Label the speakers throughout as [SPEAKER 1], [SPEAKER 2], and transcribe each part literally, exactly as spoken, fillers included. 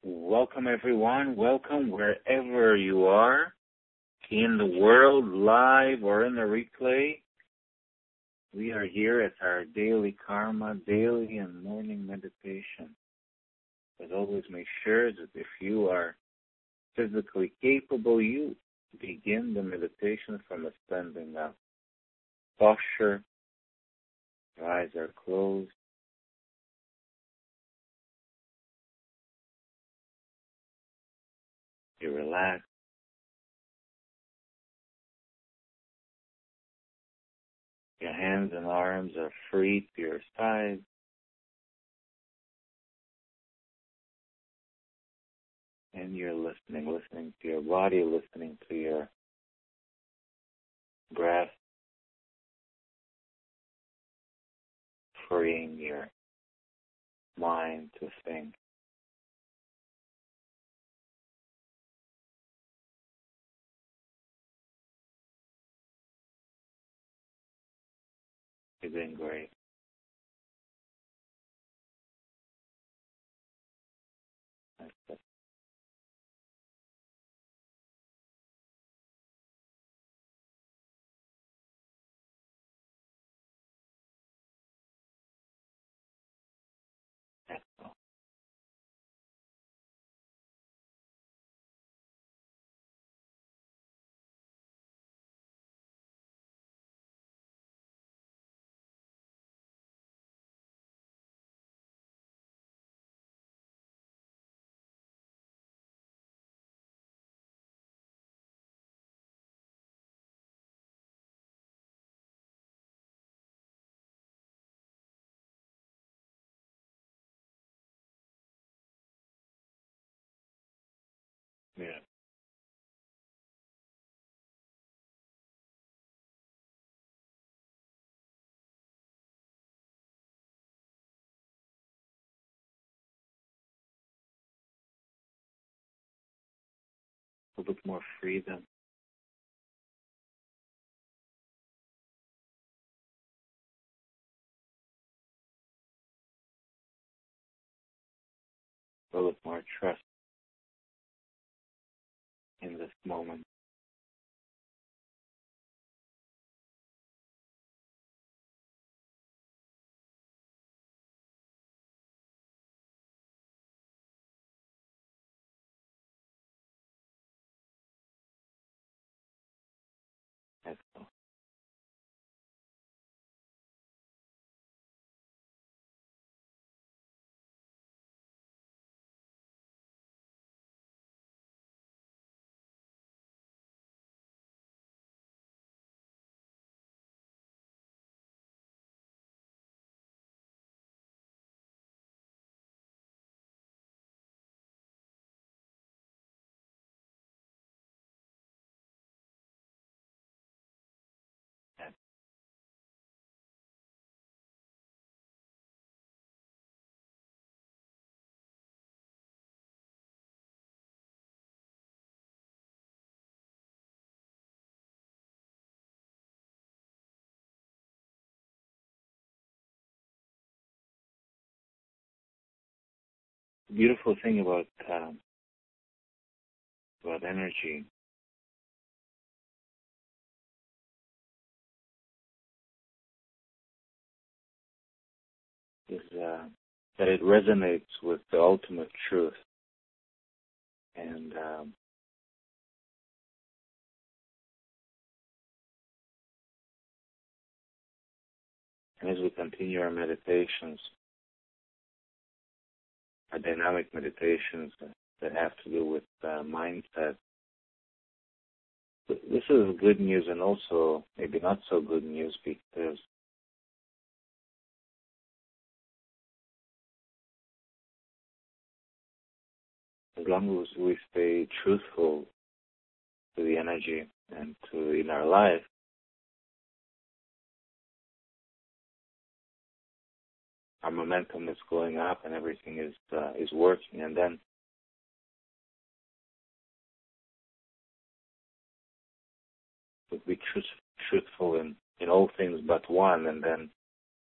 [SPEAKER 1] Welcome everyone. Welcome wherever you are in the world, live or in the replay. We are here at our daily karma, daily and morning meditation. As always, make sure that if you are physically capable, you begin the meditation from a standing up posture. Your eyes are closed. You relax. Your hands and arms are free to your sides. And you're listening, listening to your body, listening to your breath, freeing your mind to think. You're doing great. That's it. That's all. Yeah. A little bit more freedom. A little bit more trust in this moment. That's all. That's the beautiful thing about um, about energy is uh, that it resonates with the ultimate truth. And um, and as we continue our meditations, our dynamic meditations that have to do with uh, mindset, this is good news and also maybe not so good news, because as long as we stay truthful to the energy and to in our life, our momentum is going up and everything is uh, is working. And then if we truth, truthful in, in all things but one, and then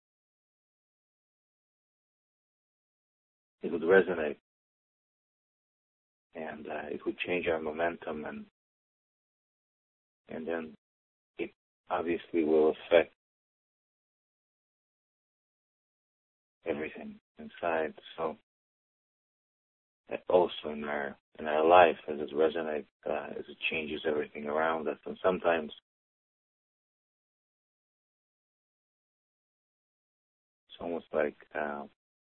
[SPEAKER 1] it would resonate. and uh, it would change our momentum, and and then it obviously will affect everything inside. So also in our in our life, as it resonates, uh, as it changes everything around us, and sometimes it's almost like uh,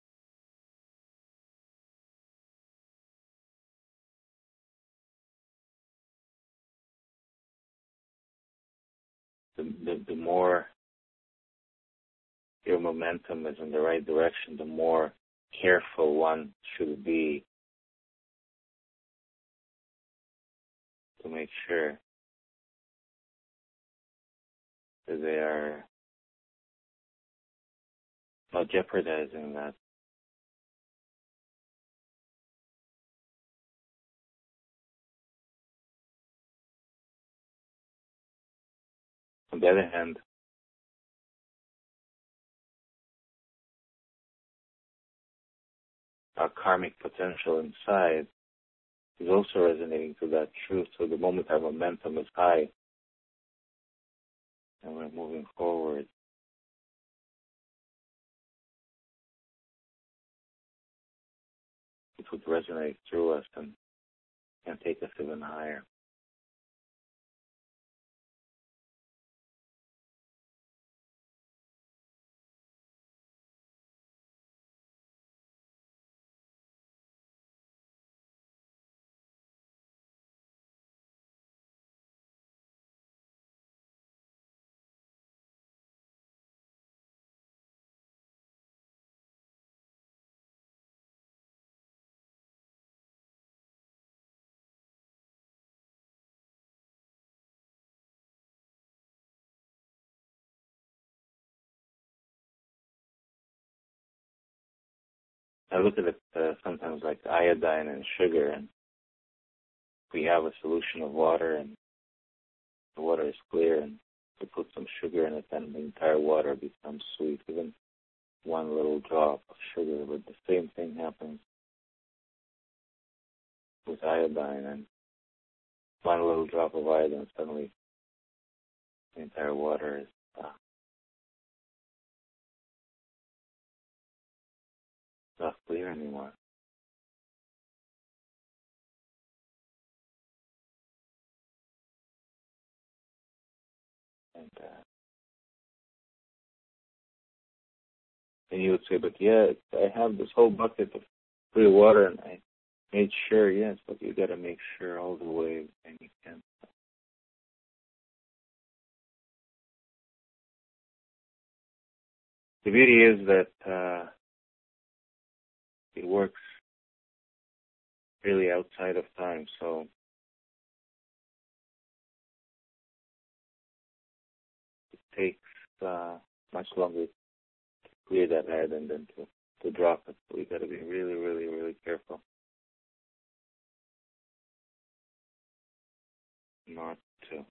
[SPEAKER 1] the, the the more your momentum is in the right direction, the more careful one should be to make sure that they are not jeopardizing that. On the other hand, our karmic potential inside is also resonating to that truth. So the moment our momentum is high and we're moving forward, it would resonate through us and, and take us even higher. I look at it uh, sometimes like iodine and sugar, and we have a solution of water and the water is clear, and to put some sugar in it, then the entire water becomes sweet, even one little drop of sugar. But the same thing happens with iodine, and one little drop of iodine, suddenly the entire water is uh, not clear anymore. And, uh, and you would say, but yeah, I have this whole bucket of free water, and I made sure, yes, but you got to make sure all the way, and you can. The beauty is that uh, it works really outside of time, so it takes uh, much longer to clear that iodine than to, to drop it. So we got to be really, really, really careful not to.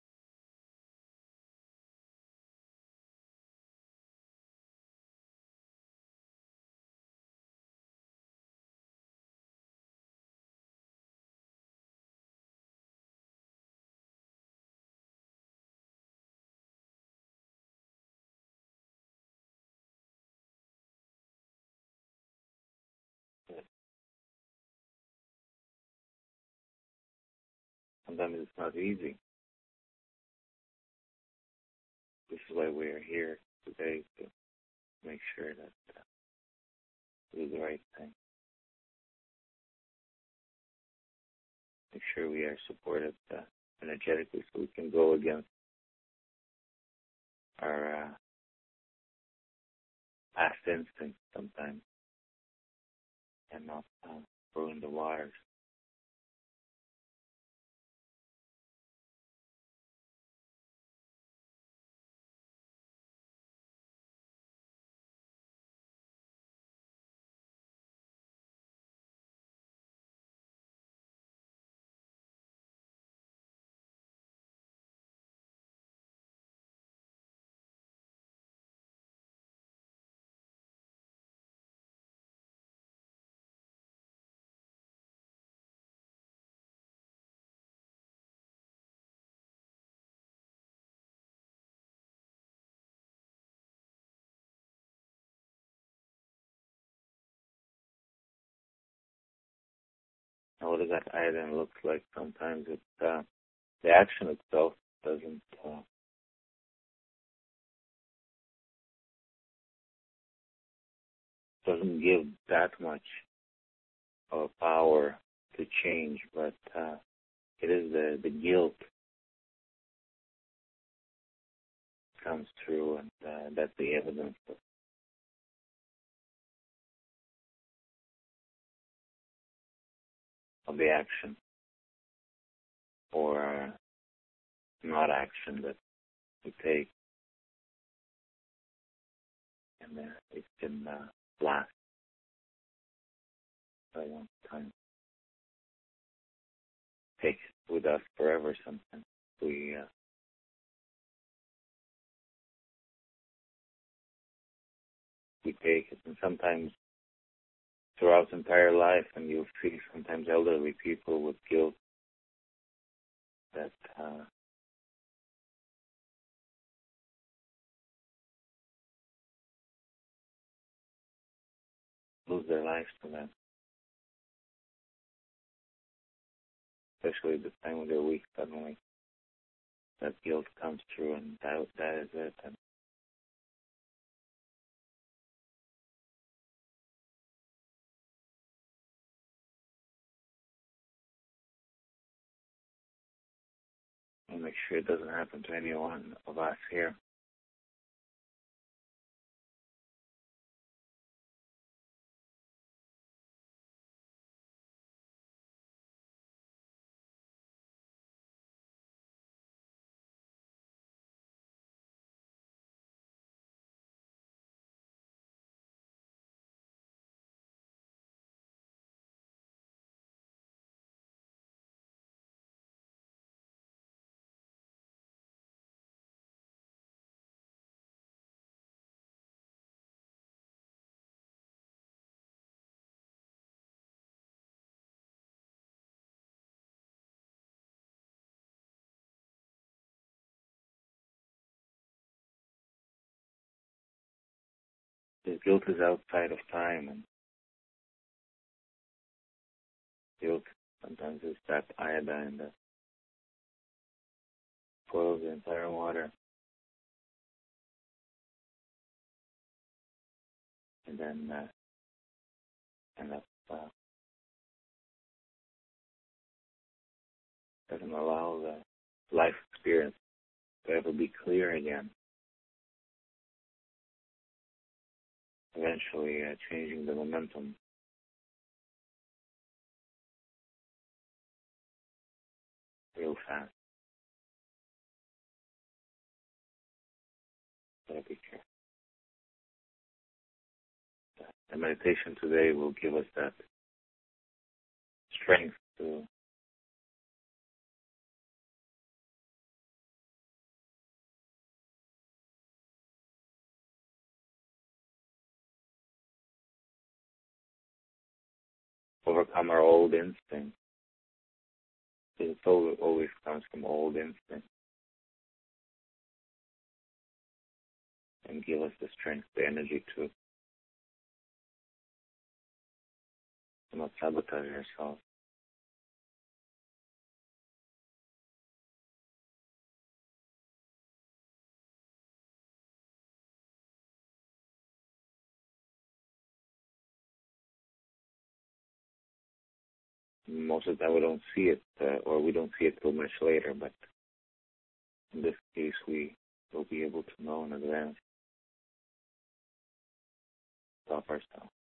[SPEAKER 1] Sometimes it's not easy. This is why we are here today, to make sure that uh, we do the right thing. Make sure we are supported uh, energetically, so we can go against our uh, past instincts sometimes and not uh, ruin the waters. what does that iodine look like? Sometimes it, uh, the action itself doesn't uh, doesn't give that much of power to change, but uh, it is the, the guilt comes through, and uh, that's the evidence of, of the action or not action that we take, and uh, it can uh, last for a long time. Take it with us forever sometimes. We uh, we take it, and sometimes throughout entire life, and you'll see sometimes elderly people with guilt that uh, lose their lives to that, especially at the time when they're weak suddenly. That guilt comes through, and that, that is it. And we'll make sure it doesn't happen to any one of us here. The guilt is outside of time, and guilt sometimes is that iodine that spoils the entire water. And then uh, and that uh, doesn't allow the life experience to ever be clear again. Eventually uh, changing the momentum real fast. Gotta be careful. The meditation today will give us that strength to overcome our old instincts. It always comes from old instincts, and give us the strength, the energy to, to not sabotage ourselves. Most of the time we don't see it, uh, or we don't see it till much later, but in this case we will be able to know in advance, stop ourselves.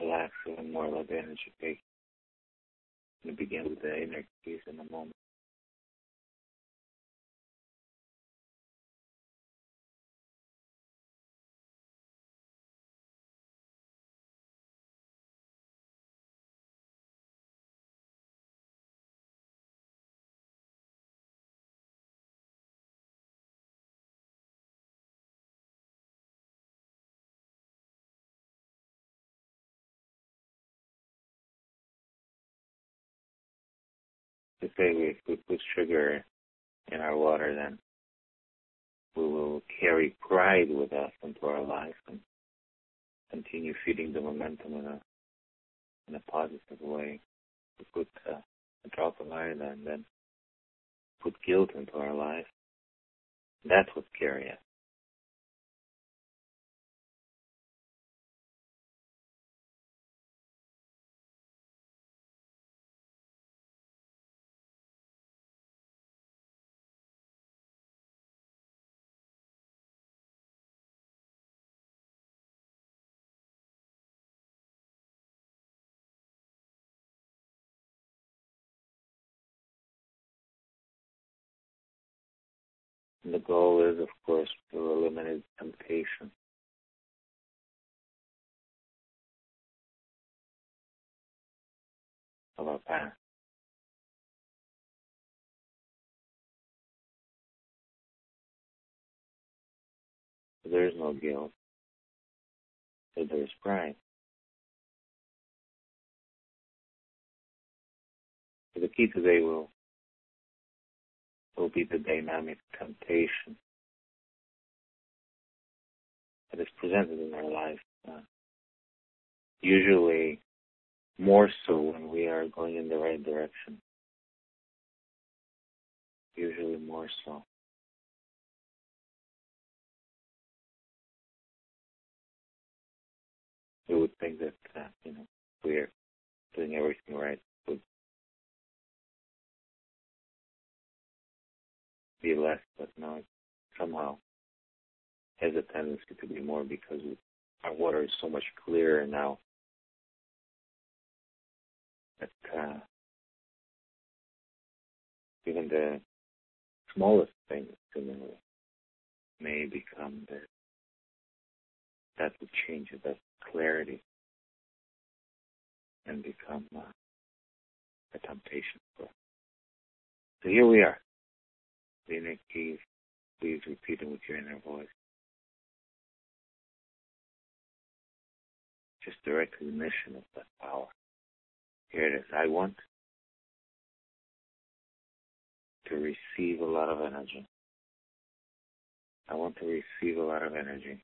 [SPEAKER 1] relax even more, let the energy take. We begin with the inner keys in a moment. To say if we put sugar in our water, then we will carry pride with us into our life and continue feeding the momentum in a in a positive way. We put uh, a drop of iodine and then put guilt into our life. That's what carry us. And the goal is, of course, to eliminate temptation of our past. So there is no guilt, so there is pride. So the key today will will be the dynamic temptation that is presented in our life. Uh, usually more so when we are going in the right direction. Usually more so. We would think that, uh, you know, we're doing everything right, would be less, but no, it somehow has a tendency to be more because our water is so much clearer now that uh, even the smallest things seemingly may become the, that would change it, that clarity, and become uh, a temptation for us. So here we are. The inner keys, please repeat them with your inner voice. Just the recognition of that power. Here it is. I want to receive a lot of energy. I want to receive a lot of energy.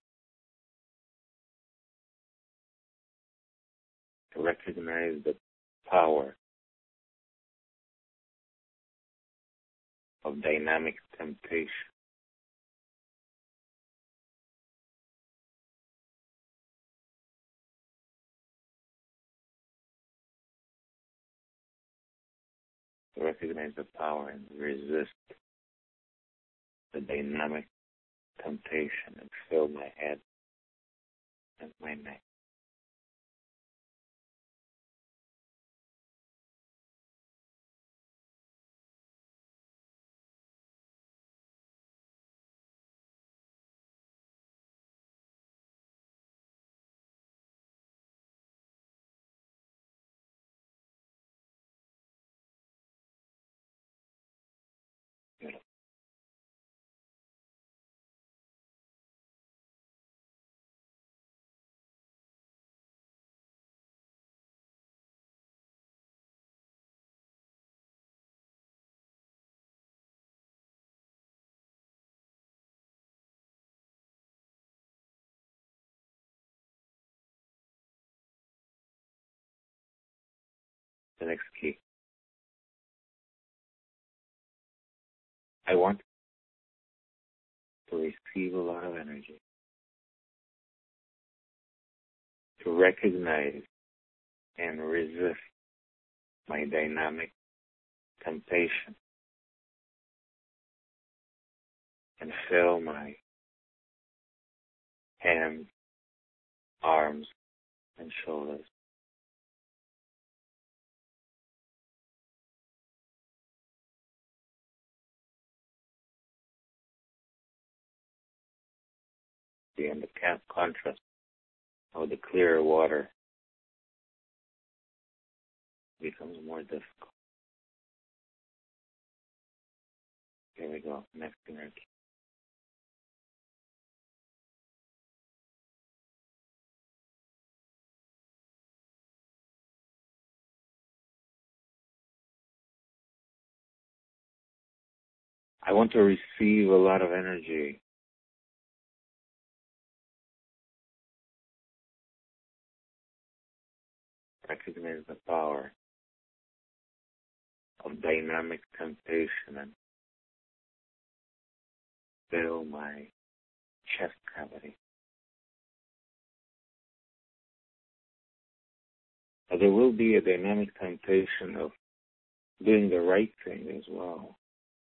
[SPEAKER 1] To recognize the power of dynamic temptation. To recognize the power and resist the dynamic temptation and fill my head and my neck. Beautiful. The next key. I want to receive a lot of energy. To recognize and resist my dynamic temptation and fill my hands, arms, and shoulders density and the contrast of the clearer water becomes more difficult. Here we go, next energy. I want to receive a lot of energy. Recognize the power of dynamic temptation and fill my chest cavity. But there will be a dynamic temptation of doing the right thing as well.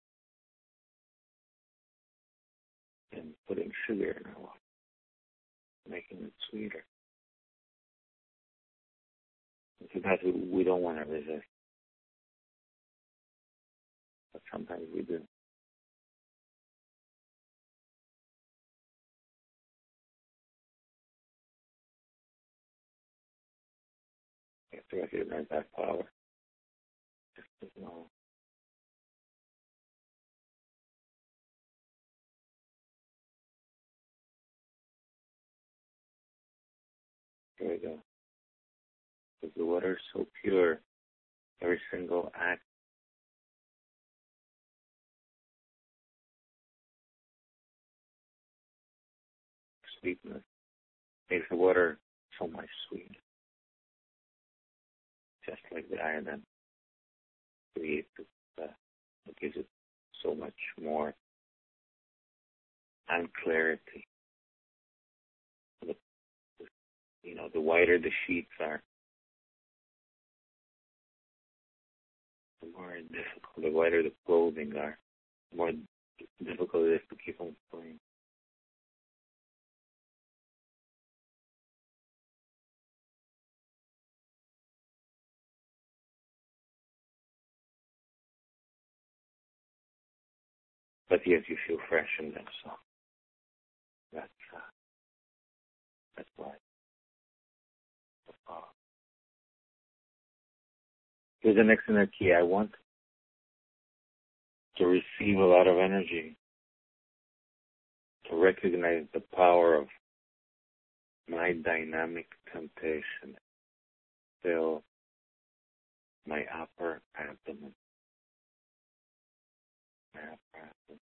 [SPEAKER 1] And putting sugar in our water, making it sweeter. So that we don't want to resist. But sometimes we do. You have to recognize that power. Just as well. Here we go. Because the water is so pure, every single act of sweetness makes the water so much sweeter. Just like the iodine creates it, uh, it gives it so much more and clarity. The, you know, the whiter the sheets are, the more difficult, the whiter the clothing are, the more difficult it is to keep on playing. But yes, you feel fresh in them, so that's, uh, that's why. Uh, here's the next inner key. I want to receive a lot of energy, to recognize the power of my dynamic temptation, fill my upper abdomen. My upper abdomen.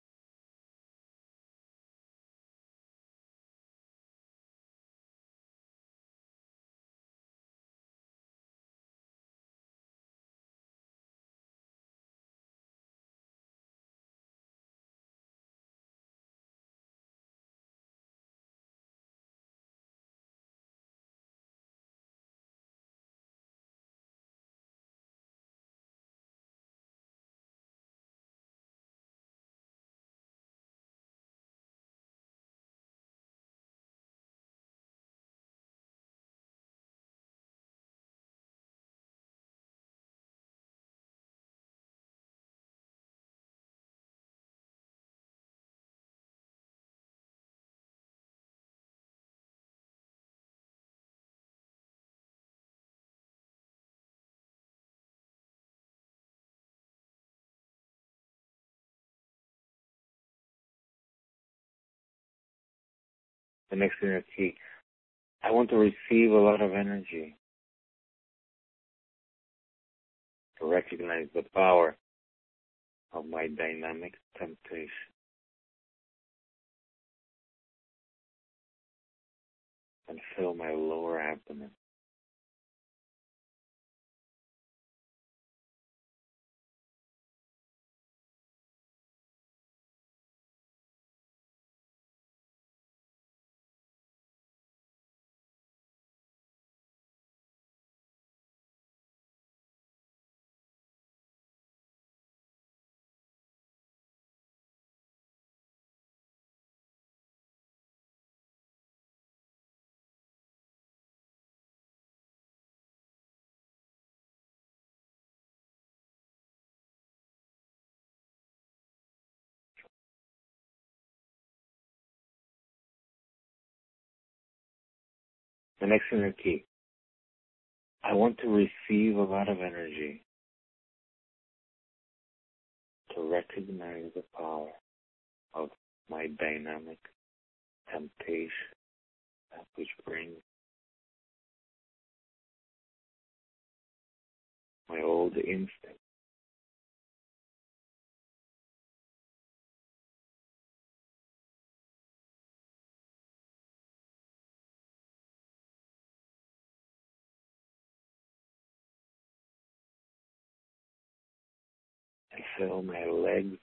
[SPEAKER 1] The next inner key. I want to receive a lot of energy, to recognize the power of my dynamic temptation, and fill my lower abdomen. The next inner key. I want to receive a lot of energy to recognize the power of my dynamic temptation, that which brings my old instinct. I feel my legs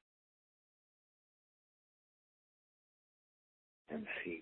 [SPEAKER 1] and feet.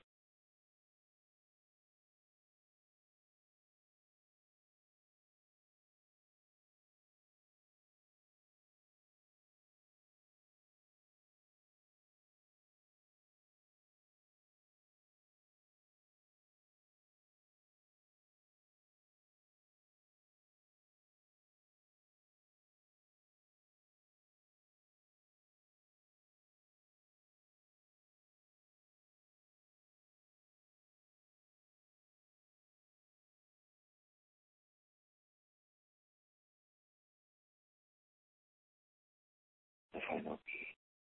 [SPEAKER 1] The final key.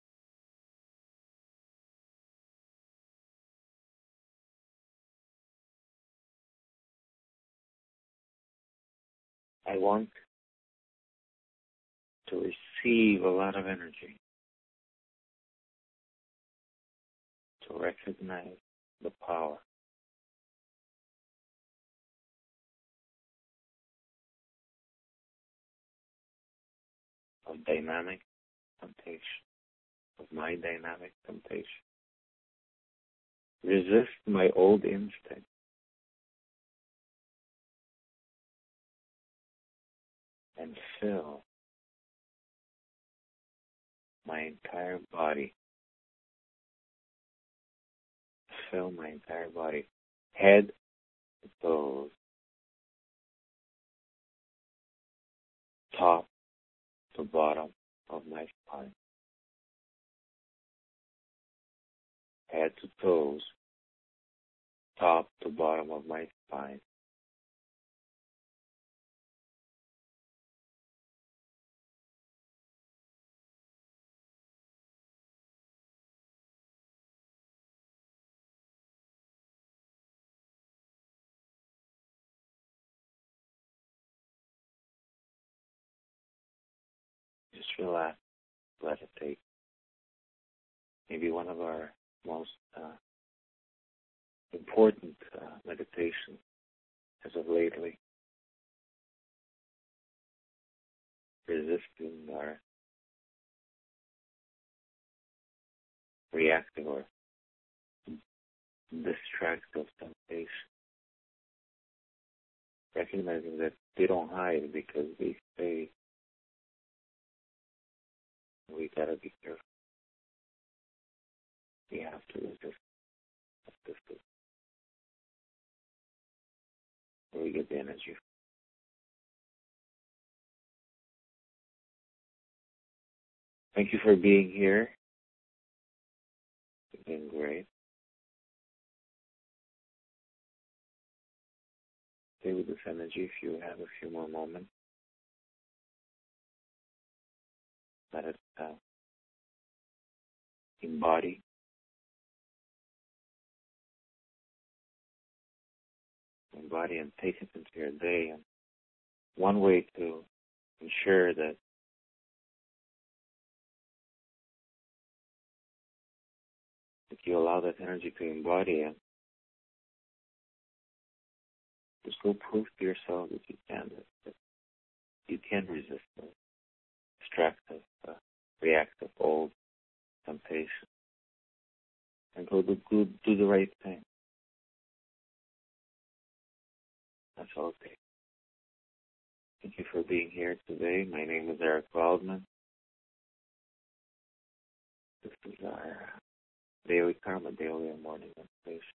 [SPEAKER 1] I want to receive a lot of energy to recognize the power of dynamic temptation, of my dynamic temptation. Resist my old instinct and fill my entire body. Fill my entire body, head to toes, top to bottom of my spine. Head to toes, top to bottom of my spine. Just relax, let it take. Maybe one of our most uh, important uh, meditations as of lately. Resisting our reactive or distractive temptation. Recognizing that they don't hide because they stay. We gotta be careful. We have to resist. This is where we get the energy. Thank you for being here. You've been great. Stay with this energy if you have a few more moments. Let it uh, embody. Embody and take it into your day. And one way to ensure that that you allow that energy to embody and just go prove to yourself that you can, that, that you can resist the distractive, uh, reactive, old temptation, and go do, do, do the right thing. That's all it takes. Thank you for being here today. My name is Eric Wildman. This is our Daily Karma, Daily and Morning Meditation.